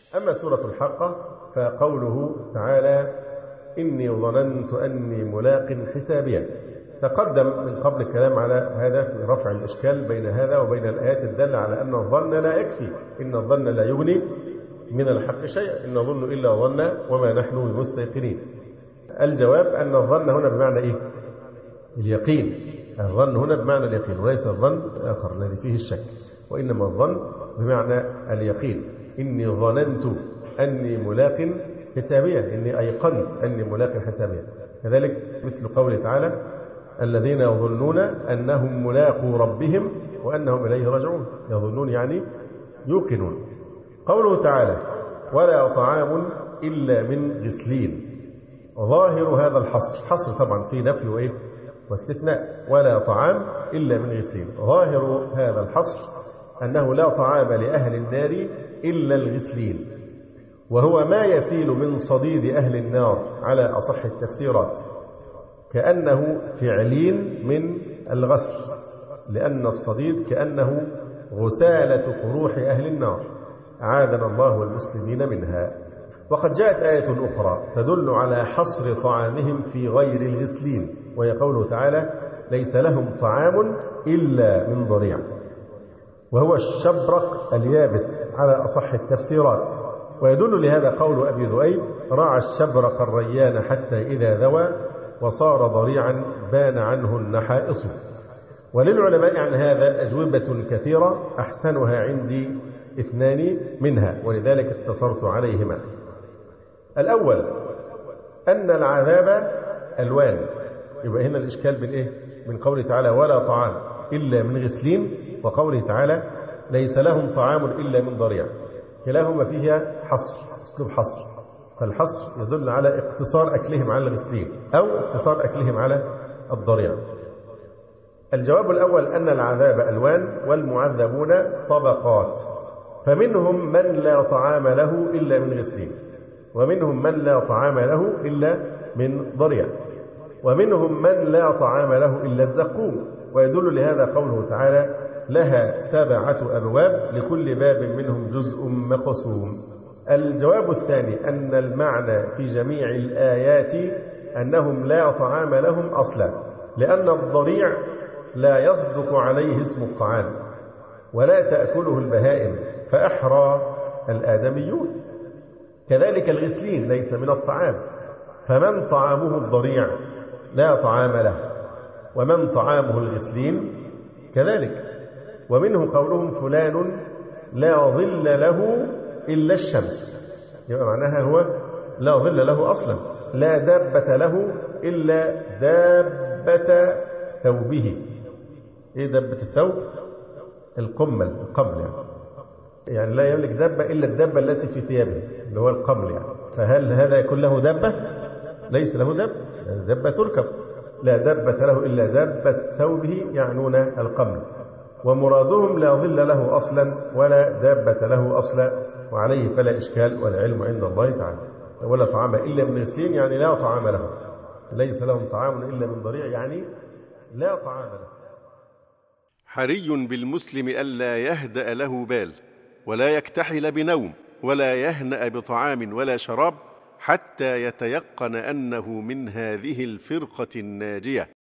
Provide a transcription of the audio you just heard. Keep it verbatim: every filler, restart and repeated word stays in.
أما سورة الحاقة فقوله تعالى إني ظننت أني ملاق حسابيا. تقدم من قبل الكلام على هذا في رفع الإشكال بين هذا وبين الآيات الدالة على أن الظن لا يكفي، إن الظن لا يغني من الحق شيئا، إن نظن إلا ظنا وما نحن بمستيقنين. الجواب أن الظن هنا بمعنى إيه؟ اليقين. الظن هنا بمعنى اليقين وليس الظن الآخر الذي فيه الشك، وإنما الظن بمعنى اليقين. إني ظننت أني ملاق حسابيا، إني أيقنت أني ملاق حسابيا. كذلك مثل قوله تعالى الذين يظنون أنهم ملاقو ربهم وأنهم إليه راجعون. يظنون يعني يوقنون. قوله تعالى ولا طعام إلا من غسلين، ظاهر هذا الحصر، حصر طبعا في نفي وإيه واستثناء، ولا طعام إلا من غسلين. ظاهر هذا الحصر أنه لا طعام لأهل النار إلا الغسلين، وهو ما يسيل من صديد أهل النار على أصح التفسيرات، كأنه فعلين من الغسل، لأن الصديد كأنه غسالة قروح أهل النار، أعاذنا الله والمسلمين منها. وقد جاءت آية أخرى تدل على حصر طعامهم في غير الغسلين، وهي قوله تعالى ليس لهم طعام إلا من ضريع، وهو الشبرق اليابس على أصح التفسيرات. ويدل لهذا قول أبي ذؤيب راعى الشبرق الريان حتى إذا ذوى وصار ضريعا بان عنه النحائص. وللعلماء عن هذا أجوبة كثيرة، أحسنها عندي اثنان منها ولذلك اقتصرت عليهما. الأول أن العذاب ألوان، يبقى هنا الإشكال بين إيه؟ من قوله تعالى ولا طعام إلا من غسلين وقوله تعالى ليس لهم طعام إلا من ضريع، كلاهما فيها حصر، أسلوب حصر. فالحصر يدل على اقتصار أكلهم على الغسلين أو اقتصار أكلهم على الضريع. الجواب الأول أن العذاب ألوان والمعذبون طبقات، فمنهم من لا طعام له إلا من غسلين، ومنهم من لا طعام له إلا من ضريع، ومنهم من لا طعام له إلا الزقوم. ويدل لهذا قوله تعالى لها سبعة أبواب لكل باب منهم جزء مقسوم. الجواب الثاني أن المعنى في جميع الآيات أنهم لا طعام لهم أصلا، لأن الضريع لا يصدق عليه اسم الطعام ولا تأكله البهائم فأحرى الآدميون. كذلك الغسلين ليس من الطعام، فمن طعامه الضريع لا طعام له، ومن طعامه الغسلين كذلك. ومنه قولهم فلان لا ظل له إلا الشمس، يبقى معناها هو لا ظل له أصلا، لا دابة له إلا دابة ثوبه. إيه دابة الثوب؟ القمل، القمل يعني. يعني لا يملك دابة إلا الدابة التي في ثيابه اللي هو القمل يعني. فهل هذا يكون له دابة؟ ليس له دابة، دابة تركب. لا دابة له إلا دابة ثوبه يعنون القمل، ومرادهم لا ظل له أصلا ولا دابة له أصلا، وعليه فلا إشكال والعلم عند الله تعالى. ولا طعام إلا من غسلين يعني لا طعام له، ليس لهم طعام إلا من ضريع يعني لا طعام له. حري بالمسلم ألا يهدأ له بال، ولا يكتحل بنوم، ولا يهنأ بطعام ولا شراب، حتى يتيقن أنه من هذه الفرقة الناجية.